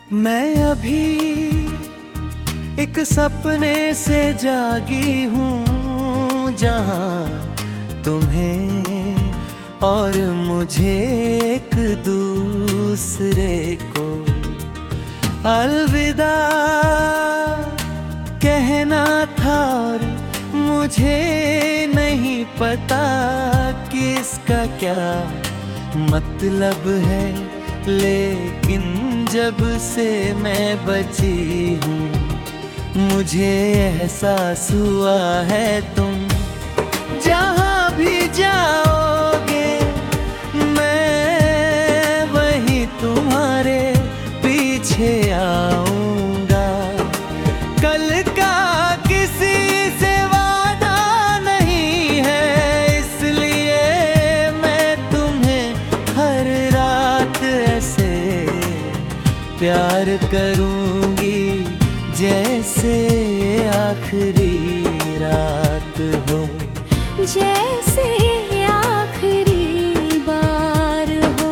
मैं अभी एक सपने से जागी हूँ, जहाँ तुम्हें और मुझे एक दूसरे को अलविदा कहना था। और मुझे नहीं पता कि इसका क्या मतलब है, लेकिन जब से मैं बची हूँ मुझे एहसास हुआ है तुम जहाँ भी जाओगे मैं वहीं तुम्हारे पीछे आऊँगा। कल का किसी से वादा नहीं है, इसलिए मैं तुम्हें हर रात ऐसे प्यार करूँगी जैसे आखिरी रात हो, जैसे आखिरी बार हो।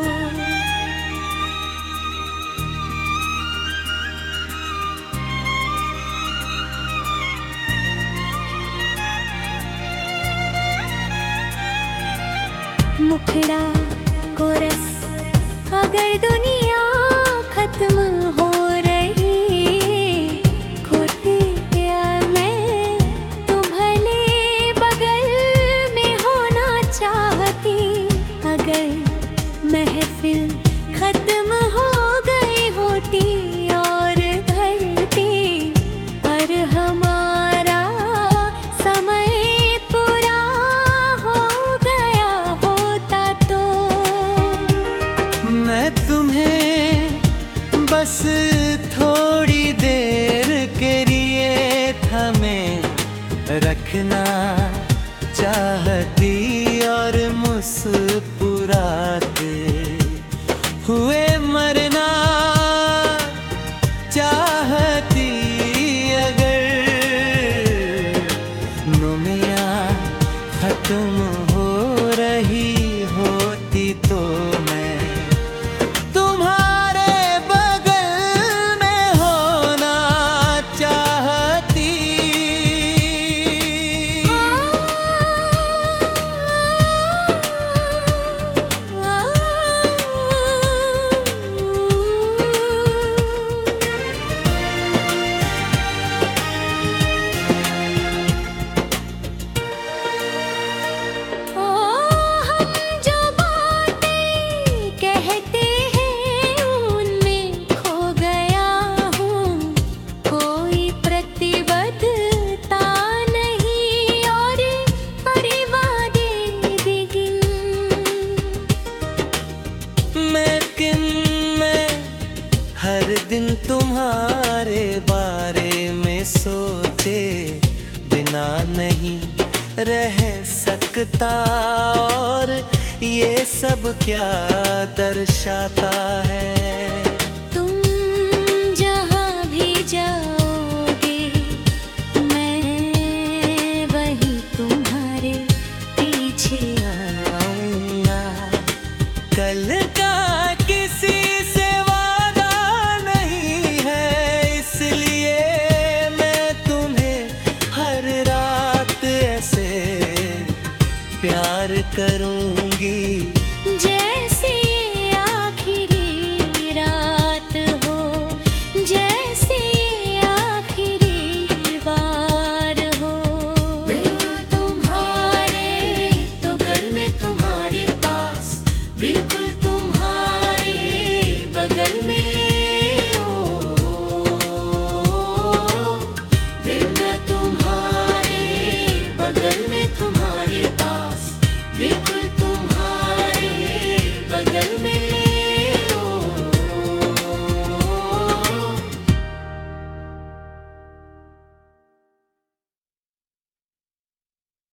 मुखड़ा कोरस अगर दुनिया खत्म हो महफिल खत्म हो गई होती और धरती पर हमारा समय पूरा हो गया होता तो मैं तुम्हें बस थोड़ी देर के लिए थमे रखना चाहती और मुस्कुराते हुए मरना चाहती। अगर दुनिया खत्म हो रही होती तो मैं तुम्हारे बगल में होना चाहती। हर दिन तुम्हारे बारे में सोचे बिना नहीं रह सकता, और ये सब क्या दर्शाता है। तुम जहाँ भी जाओगे मैं वहीं तुम्हारे पीछे आऊँगा। कल का किसी से वादा नहीं है, इसलिए मैं तुम्हें हर रात ऐसे प्यार करूँगी।